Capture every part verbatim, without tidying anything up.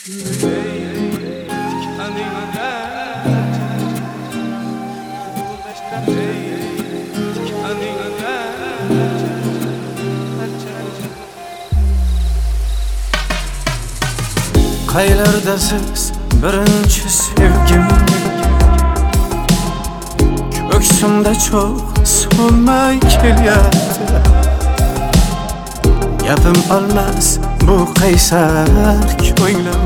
Qaylardasiz birinchi sevgim, ko'ksimda cho'g' so'nmay kelyapti. Gapim olmas bu qaysar ko'nglim,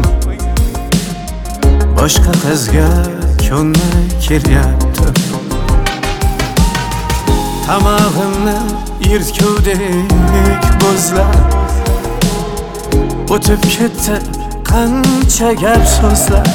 boshqa qizga ko'nmay kelyapti. Tamog'imni yirtkudek bo'zlab o'tib ketdi qancha gap so'zlar.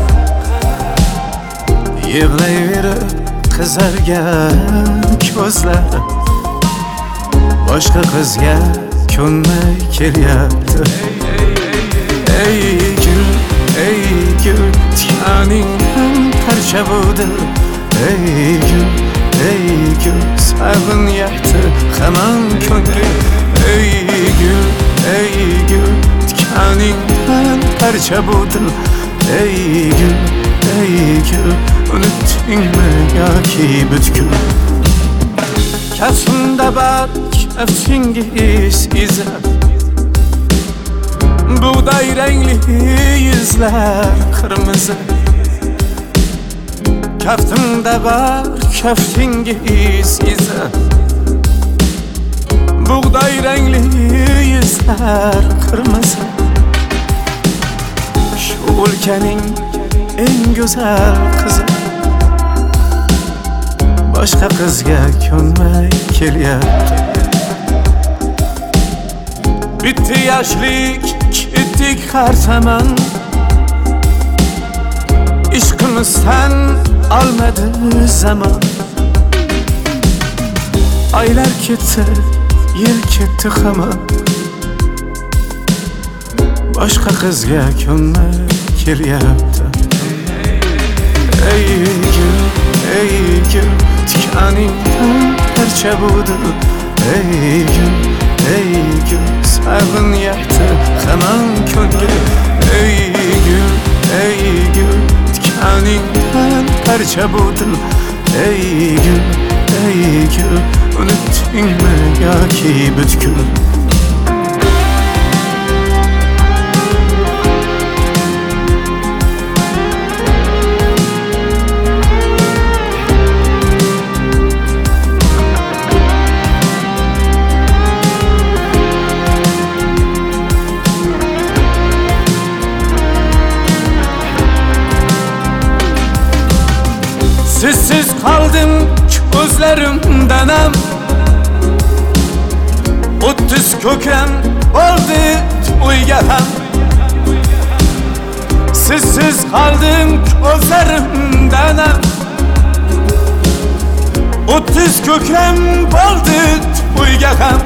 Yig'layverib qizargan ko'zlar boshqa qizga ko'nmay kelyapti. Ey gul, ey gul, tikaningdan parcha bo'ldi. Ey gul, ey gul, sag'inyapti hamon ko'nglim. Ey gul, ey gul, tikaningdan parcha bo'ldi. Ey gul, ey gul, unutdingmi yoki butkul? Kaftimda barg kaftingiz izi, buğday rangli yuzlar qirmizi. Kaftimda barg kaftingiz izi, buğday rangli yuzlar qirmizi. Shu o'lkaning eng go'zal qizi boshqa qizga ko'nmay kelyapti. Bitti yoshlik, ketdik har zamon. Ishqimizdan olmadi zamon. Oylar ketdi, yil ketdi hamon. Boshqa qizga ko'nmay kelyapti. Ey gul, ey gul, tikaningdan parcha bo'ldi. Ey gul, ey gul, sag'inyapti hamon ko'nglim. Ey gul, ey gul, tikaningdan parcha bo'ldi. Ey gul, ey gul, unutdingmi yoki butkul? Sizsiz kaldım ko'zlarimdan ham, o'ttiz ko'kam bo'ldi to'yga ham. Sizsiz kaldım ko'zlarimdan ham, o'ttiz ko'kam bo'ldi to'yga ham.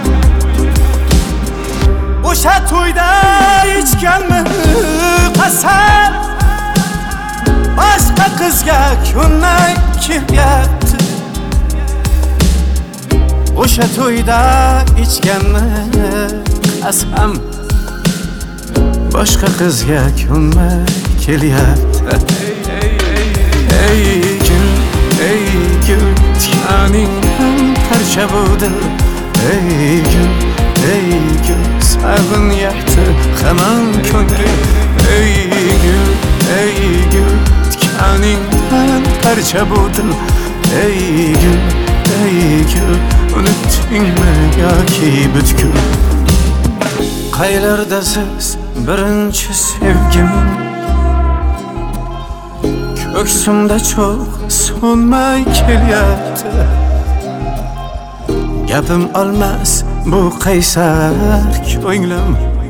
O'sha to'yda ichganmi qasam, boshqa qizga ko'nmay kelyapti. O'sha to'yda ichganmi qasam, boshqa qizga ko'nmay kelyapti. Ey gul, ey gul, tikaningdan parcha bo'ldi. Ey gul, ey gul, sag'inyapti hamon ko'nglim. Ey gul, ey gul, tikaningdan parcha bo'ldi. Ey gul, ey gul, unutdingmi yoki butkul? Qaylardasiz birinchi sevgim, ko'ksimda cho'g' so'nmay kelyapti. Gapim olmas bu qaysar ko'nglim,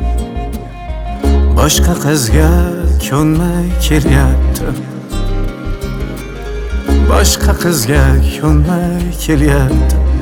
boshqa qizga ko'nmay kelyapti. Boshqa qizga ko'nmay kelyapti.